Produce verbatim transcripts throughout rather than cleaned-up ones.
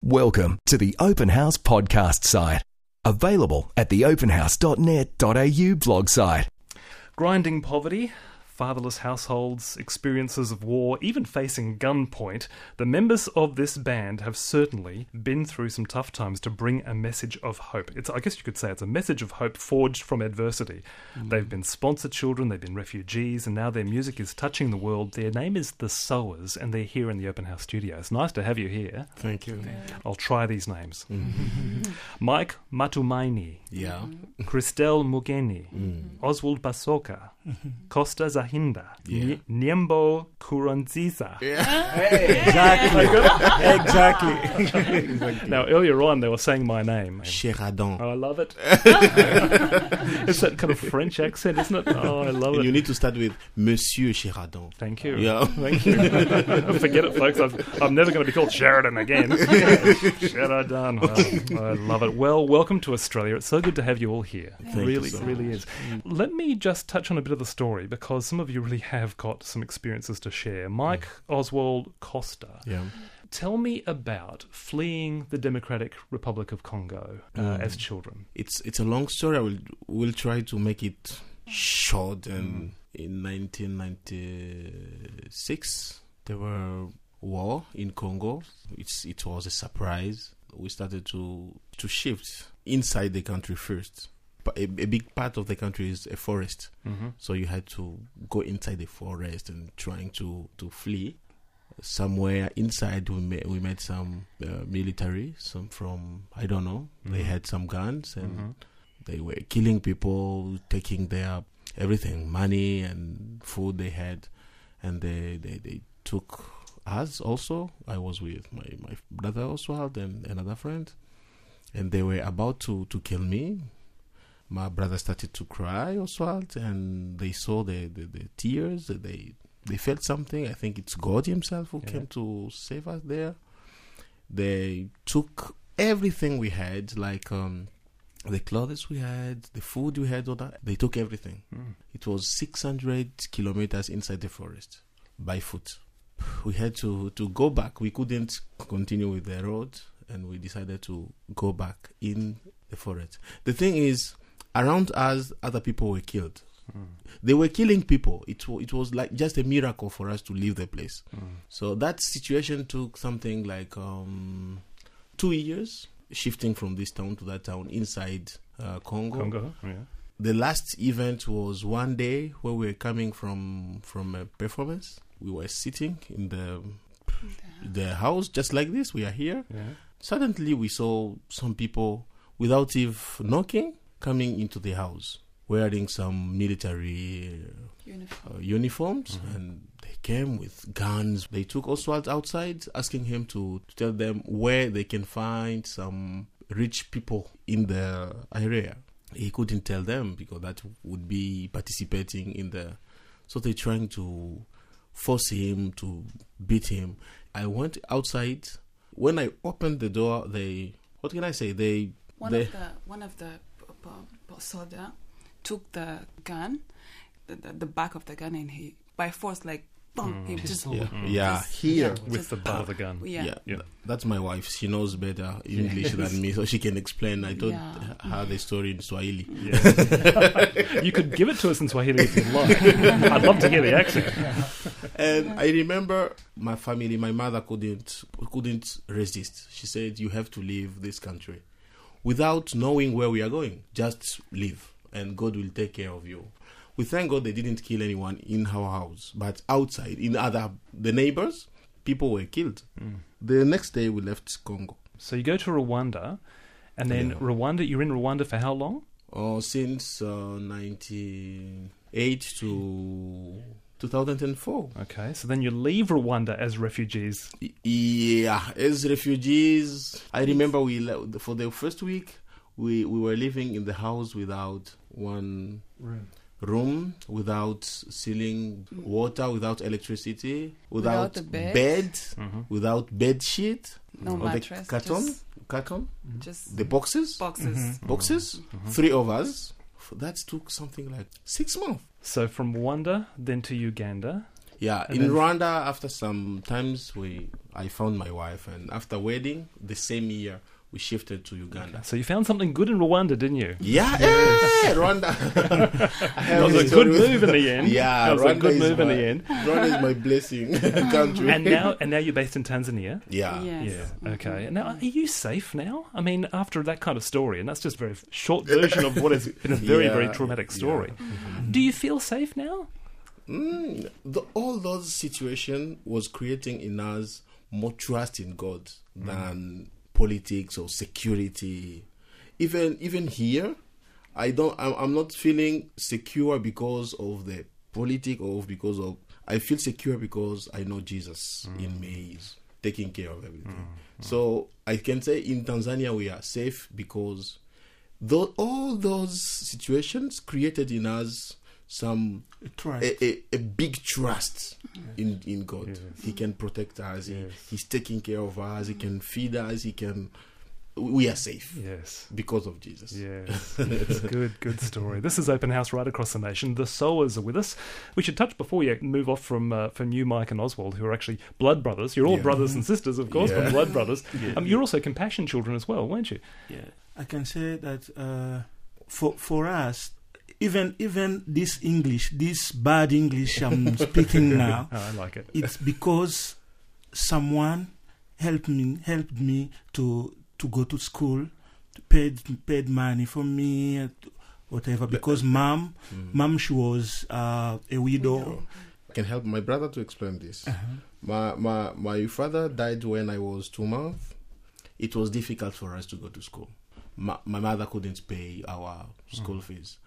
Welcome to the Open House podcast site. Available at the open house dot net dot a u blog site. Grinding poverty, fatherless households, experiences of war, even facing gunpoint, the members of this band have certainly been through some tough times to bring a message of hope. It's, I guess you could say it's a message of hope forged from adversity. Mm. They've been sponsored children, they've been refugees, and now their music is touching the world. Their name is The Sowers, and they're here in the Open House studio. It's nice to have you here. Thank you. I'll try these names. Mm. Mike Matumaini. Yeah. Christelle Mugeni. Mm. Oswald Basoka. Costa Zahinda. Yeah. Nyembo Kuranziza. Yeah. Hey, exactly. exactly. Exactly. Now, earlier on, they were saying my name. Sheradon. Oh, I love it. It's that kind of French accent, isn't it? Oh, I love And it. you need to start with Monsieur Sheradon. Thank you. Yeah. Thank you. Forget it, folks. I've, I'm never going to be called Sheridan again. Sheridan. Oh, I love it. Well, welcome to Australia. It's so good to have you all here. Thank it you really, so really much. is. Let me just touch on a bit of the story, because some of you really have got some experiences to share. Mike Oswald Costa. Yeah. Tell me about fleeing the Democratic Republic of Congo uh, Mm. as children. It's it's a long story. I will will try to make it short. And in nineteen ninety-six, there were war in Congo. It's it was a surprise. We started to to shift inside the country first. But a, a big part of the country is a forest, Mm-hmm. so you had to go inside the forest and trying to, to flee. Somewhere inside, we met, we met some uh, military, some from, I don't know, they Mhm. had some guns and Mm-hmm. they were killing people, taking their everything, money and food they had, and they, they, they took us also. I was with my, my brother Oswald and another friend, and they were about to, to kill me. My brother started to cry, Oswald, and they saw the, the, the tears. They they felt something. I think it's God himself who Yeah. came to save us there. They took everything we had, like um, the clothes we had, the food we had, all that. They took everything. Mm. It was six hundred kilometers inside the forest by foot. We had to, to go back. We couldn't continue with the road, and we decided to go back in the forest. The thing is, around us, other people were killed. Mm. They were killing people. It, w- it was like just a miracle for us to leave the place. Mm. So that situation took something like um, two years, shifting from this town to that town inside uh, Congo. Congo, yeah. The last event was one day where we were coming from from a performance. We were sitting in the the house just like this. We are here. Yeah. Suddenly we saw some people without even knocking coming into the house wearing some military Uniform. uh, uniforms, Mhm. and they came with guns. They took Oswald outside, asking him to, to tell them where they can find some rich people in the area. He couldn't tell them because that would be participating in the... So they're trying to force him, to beat him. I went outside. When I opened the door, they... What can I say? They... One they of the one of the p- p- soldier took the gun, the, the, the back of the gun, and he by force like boom, Mm. he just yeah, Mm. yeah, Just- here. yeah. With the butt of the gun. yeah. Yeah, Yeah. th- that's my wife. She knows better English than me, so she can explain. I told Yeah. her the story in Swahili. Yeah. You could give it to us in Swahili if you'd like. I'd love to hear the accent. And I remember my family, my mother couldn't couldn't resist. She said, "You have to leave this country without knowing where we are going. Just leave, and God will take care of you." We thank God they didn't kill anyone in our house, but outside, in other the neighbors, people were killed. Mm. The next day, we left Congo. So you go to Rwanda, and then Yeah. Rwanda, you're in Rwanda for how long? Oh, since uh, ninety-eight to two thousand four. Okay, so then you leave Rwanda as refugees. Y- Yeah, as refugees, I remember we le- for the first week we we were living in the house without one room, without ceiling, water, without electricity, without, Without a bed. bed, Mm-hmm. without bed sheet, No or the mattress. carton, Just, carton, just the boxes, boxes. Mhm. boxes, Mhm. three of us. That took something like six months. So from Rwanda, then to Uganda. Yeah, And in then- Rwanda, after some times, we I found my wife, and after wedding, the same year, we shifted to Uganda. So you found something good in Rwanda, didn't you? Yeah, yeah, Rwanda. I It have was a this good story. move in the end. Yeah, It was a Rwanda good is move in my- the end. Rwanda is my blessing country. And now, and now you're based in Tanzania. yeah, Yes. Yeah. Okay. Now, are you safe now? I mean, after that kind of story, and that's just a very short version of what has been a very, Yeah, very traumatic story. yeah. Do you feel safe now? Mm, the, all those situation was creating in us more trust in God than politics or security. Even even here, I don't. I'm, I'm not feeling secure because of the politic or because of. I feel secure because I know Jesus in me is taking care of everything. So I can say in Tanzania we are safe because tho- all those situations created in us some Trust. a, a, a big trust in in God. Yes. He can protect us. He, Yes. he's taking care of us. He can feed us. He can. We are safe Yes. because of Jesus. Yes, yes. Good, good story. This is Open House right across the nation. The Sowers are with us. We should touch before you move off from uh, from you, Mike and Oswald, who are actually blood brothers. You're all Yeah. brothers and sisters, of course, Yeah. but blood brothers. Yeah. Um, you're also compassion children as well, weren't you? Yeah, I can say that uh, for for us, even even this English, this bad English I'm speaking now, Oh, I like it. it's because someone helped me helped me to to go to school, paid paid money for me, uh, whatever. Because mom, Mm. mom, she was uh, a widow. I can help my brother to explain this. Uh-huh. My my my father died when I was two months. It was difficult for us to go to school. My, my mother couldn't pay our school fees,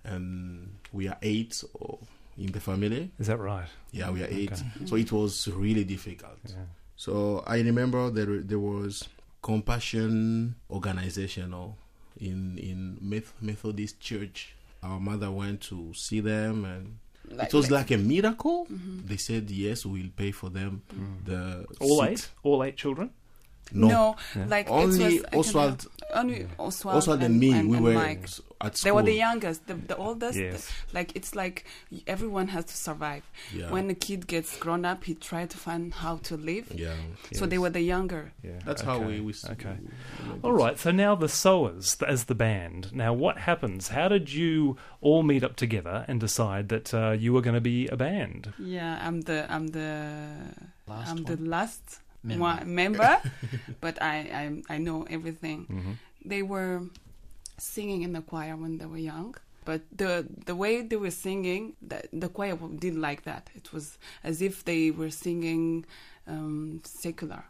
and we are eight or in the family. Is that right? Yeah, we are eight. Okay. So it was really difficult. Yeah. So I remember there there was compassion organization or in in Meth- Methodist Church. Our mother went to see them, and it was like a miracle. They said yes, we'll pay for them. The All six- eight? All eight children? No, No, Yeah. like only it was, I can Oswald, help. Only Oswald, Oswald and, me. and, we and were Mike. s- at They school. were the youngest, the, the oldest. Yes. Like it's like everyone has to survive. Yeah. When a kid gets grown up, he tries to find how to live. yeah, So they were the younger. Yeah. that's how okay. we. we s- Okay. we made All it. right, so now the Sowers as the band. Now, what happens? How did you all meet up together and decide that uh, you were going to be a band? Yeah, I'm the I'm the Last I'm one. the last Member. one member, but I, I I know everything. Mm-hmm. They were singing in the choir when they were young, but the the way they were singing, the, the choir didn't like that. It was as if they were singing um, secular.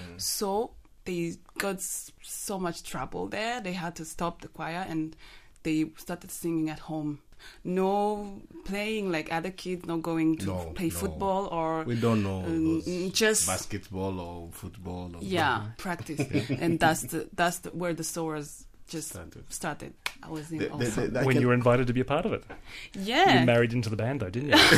So they got s- so much trouble there. They had to stop the choir and they started singing at home. No playing like other kids, no going to No, play no. football or We don't know um, those just basketball or football. Or yeah, practice. And that's the that's the, where the Sowers just Started. started. I was in The- the- also. the- I When can- you were invited to be a part of it. Yeah. You married into the band, though, didn't you?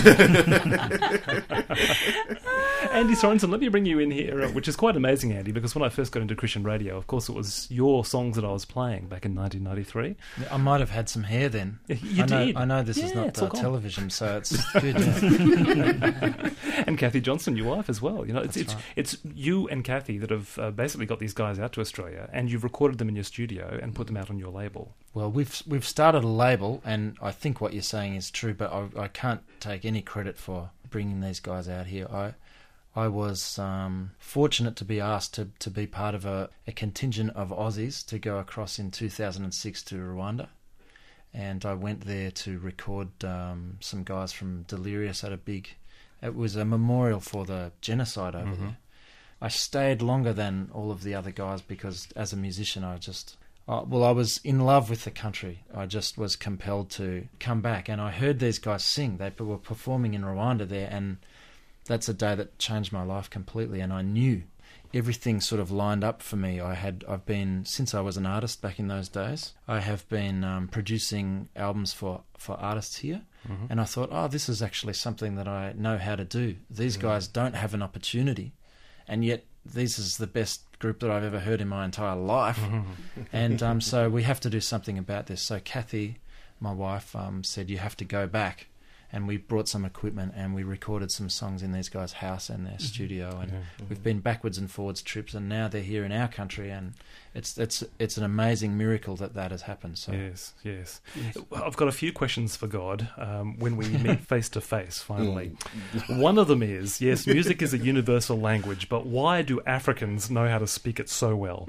Andy Sorensen, let me bring you in here, uh, which is quite amazing, Andy, because when I first got into Christian radio, of course, it was your songs that I was playing back in nineteen ninety-three. I might have had some hair then. You I know, did. I know this Yeah, is not it's all uh, gone. television, so it's good. Yeah. And Kathy Johnson, your wife, as well. You know, it's That's it's right. it's you and Kathy that have uh, basically got these guys out to Australia, and you've recorded them in your studio and put them out on your label. Well, we've we've started a label, and I think what you're saying is true, but I, I can't take any credit for bringing these guys out here. I I was um, fortunate to be asked to, to be part of a, a contingent of Aussies to go across in two thousand six to Rwanda, and I went there to record um, some guys from Delirious at a big. It was a memorial for the genocide over Mhm. there. I stayed longer than all of the other guys because, as a musician, I just uh, well, I was in love with the country. I just was compelled to come back, and I heard these guys sing. They were performing in Rwanda there, and that's a day that changed my life completely. And I knew everything sort of lined up for me. I had I've been since I was an artist back in those days. I have been um, producing albums for for artists here. Mm-hmm. And I thought, oh, this is actually something that I know how to do. These guys don't have an opportunity, and yet this is the best group that I've ever heard in my entire life. And um, so we have to do something about this. So Kathy, my wife, um, said, you have to go back and we brought some equipment and we recorded some songs in these guys' house and their studio, and Yeah. we've been backwards and forwards trips, and now they're here in our country, and it's it's it's an amazing miracle that that has happened. So Yes, yes. Yes. I've got a few questions for God um, when we meet face to face, finally. One of them is, yes, music is a universal language, but why do Africans know how to speak it so well?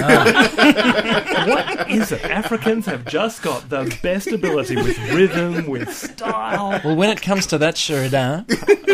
What is it? Africans have just got the best ability with rhythm, with style. well, when it comes to that, Sheridan,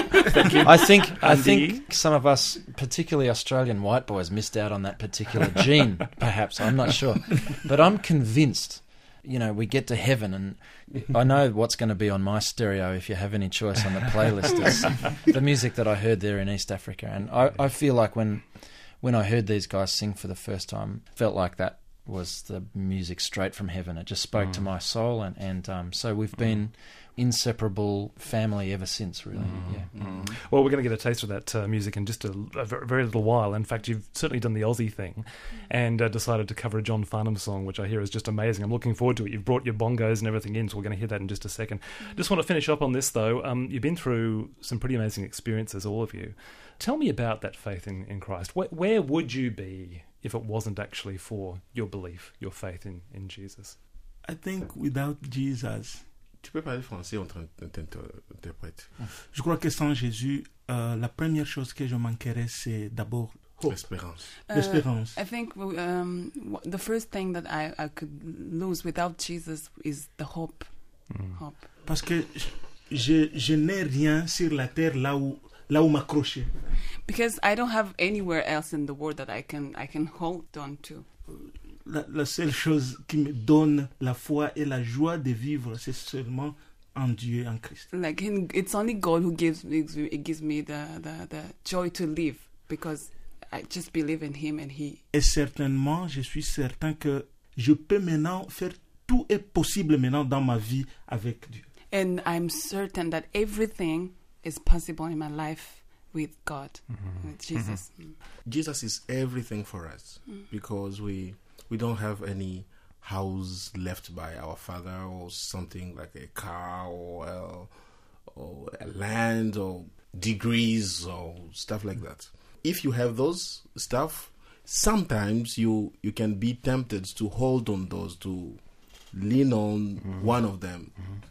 I think I Andy? think some of us, particularly Australian white boys, missed out on that particular gene. Perhaps, I'm not sure, but I'm convinced. You know, we get to heaven, and I know what's going to be on my stereo if you have any choice on the playlist. Is the music that I heard there in East Africa, and I, I feel like when when I heard these guys sing for the first time, felt like that was the music straight from heaven. It just spoke Mm. to my soul, and and um, so we've been inseparable family ever since. Really, yeah. Well, we're going to get a taste of that uh, music in just a, a ver- very little while. In fact, you've certainly done the Aussie thing and uh, decided to cover a John Farnham song, which I hear is just amazing. I'm looking forward to it. You've brought your bongos and everything in, so we're going to hear that in just a second. Just want to finish up on this, though. Um, you've been through some pretty amazing experiences, all of you. Tell me about that faith in, in Christ. Where, where would you be if it wasn't actually for your belief, your faith in, in Jesus? I think without Jesus, Tu peux parler français, on t'interprète. je crois que sans Jésus, euh, la première chose que je manquerais, c'est d'abord hope, Espérance. Uh, l'espérance. I think um, w- the first thing that I, I could lose without Jesus is the hope. Mm. Hope. Parce que je, je n'ai rien sur la terre là où, là où m'accrocher. Because I don't have anywhere else in the world that I can I can hold on to. La, la seule chose qui me donne la foi et la joie de vivre, c'est seulement en Dieu, en Christ. Like in, it's only God who gives me it gives me the, the, the joy to live, because I just believe in Him and He. Et certainement, je suis certain que je peux maintenant faire tout est possible maintenant dans ma vie avec Dieu. And I'm certain that everything is possible in my life with God, with Jesus. Mm. Jesus is everything for us because we we don't have any house left by our father or something like a car or uh, or a land or degrees or stuff like that. If you have those stuff, sometimes you you can be tempted to hold on those, to lean on Mm-hmm. one of them.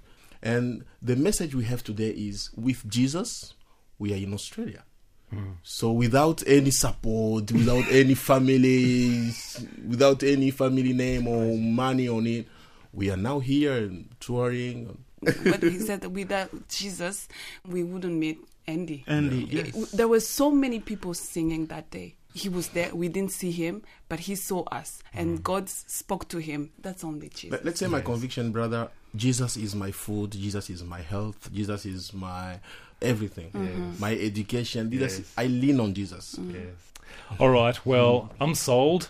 And the message we have today is, with Jesus, we are in Australia. So without any support, without any family, without any family name or money on it, we are now here and touring. But He said that without Jesus, we wouldn't meet Andy. And Yeah, yes. There were so many people singing that day. He was there. We didn't see him, but He saw us, and God s- spoke to him. That's only Jesus. Let- Let's say my conviction, brother, Jesus is my food, Jesus is my health, Jesus is my everything, my education. Jesus, Yes. I lean on Jesus. Yes. All right. Well, I'm sold.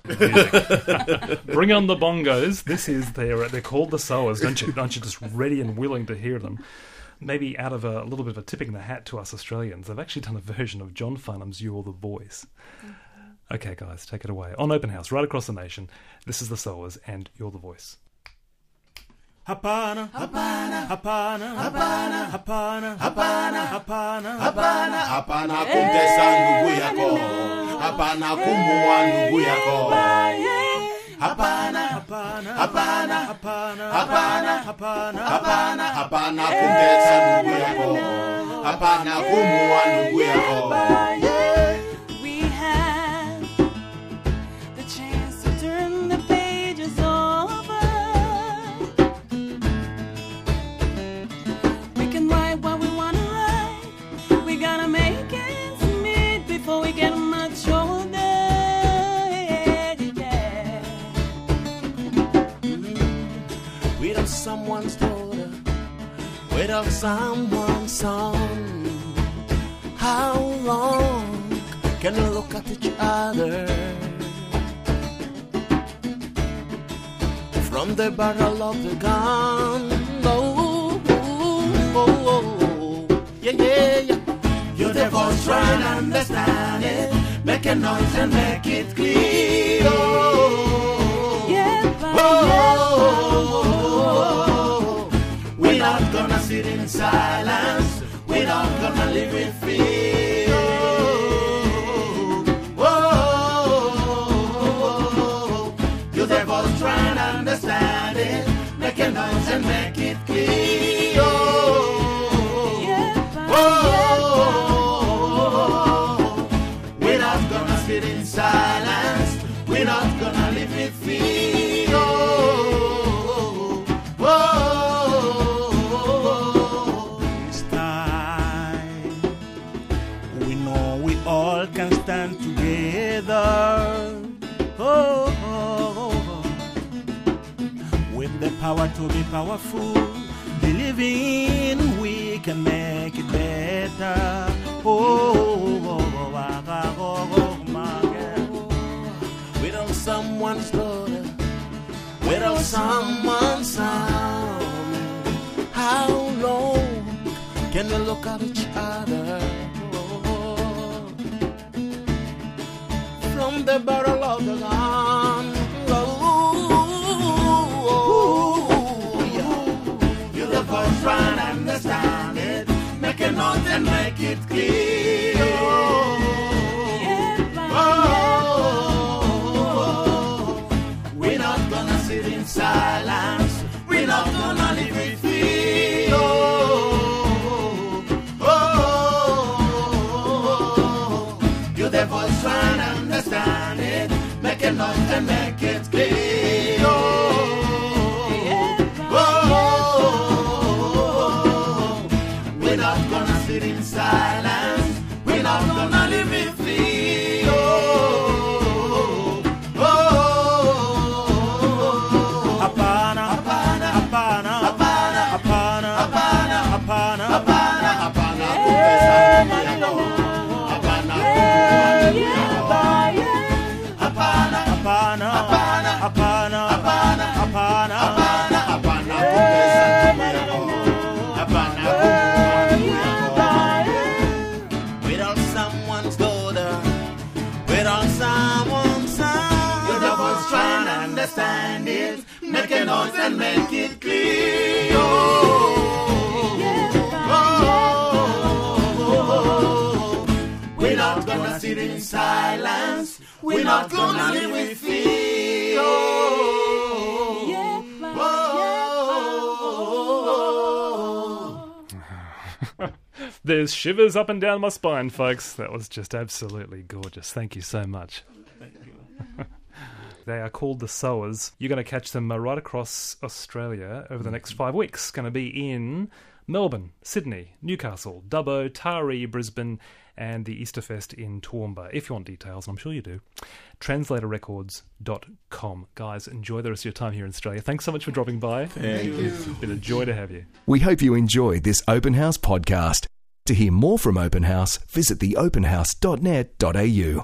Bring on the bongos. This is their. They're called the Sowers. Don't you? Aren't you just ready and willing to hear them? Maybe out of a, a little bit of a tipping the hat to us Australians, they've actually done a version of John Farnham's "You're the Voice." Okay, guys, take it away. On Open House, right across the nation. This is the Sowers and "You're the Voice." Hapana, hapana, hapana, hapana, hapana, hapana, hapana, hapana. Hapana kumtesa ndugu yako, hapana kumuua ndugu yako. Hapana, Hapana, hapana, hapana, hapana, hapana, hapana, hapana kumtesa ndugu yako, hapana kumuua ndugu yako. We have the chance to turn the pages over. We can write what we want to write. We gotta make ends meet before we get much older. Yeah. Without someone's daughter, without someone's son, how long can we look at each other? From the barrel of the gun, oh, oh, oh, oh, yeah, yeah, yeah. You're the voice, try and understand it. Make a noise and make it clear. Oh, Yeah, but oh, we're not gonna sit in silence. devil's trying to understand it. Make a noise and make it clear. Oh, oh, we're not gonna sit in silence. We're not gonna live with fear. Oh, oh, This time, we know we all can stand together. Oh, oh, oh. With the power to be powerful, believing we can make it better. Oh, oh, oh, oh, oh, oh, my God. without someone's daughter, without someone's son. How long can we look at each other? From the barrel of the gun. Oh, yeah. You're the first trying to understand it. Make a note and make it clear. Oh, we're not gonna sit in silence. We're not gonna live with fear. Oh, you're the voice trying to understand it. Make a note and make it clear. Oh, we're not gonna sit in silence. We're not gonna live with fear. Oh, Hapana, hapana, hapana, hapana, hapana, hapana, hapana, hapana, hapana, hapana, hapana, hapana, hapana, hapana, without someone's daughter, without someone's son. You're the ones trying to understand it. Make a noise and make it clear. Oh, we're not gonna sit in silence. We're not gonna live with fear. Oh, There's shivers up and down my spine, folks. That was just absolutely gorgeous. Thank you so much. They are called the Sowers. You're going to catch them uh, right across Australia over the next five weeks. Going to be in Melbourne, Sydney, Newcastle, Dubbo, Taree, Brisbane, and the Easterfest in Toowoomba. If you want details, and I'm sure you do, translator records dot com. Guys, enjoy the rest of your time here in Australia. Thanks so much for dropping by. Thank you. It's been a joy to have you. We hope you enjoyed this Open House podcast. To hear more from Open House, visit the open house dot net dot a u.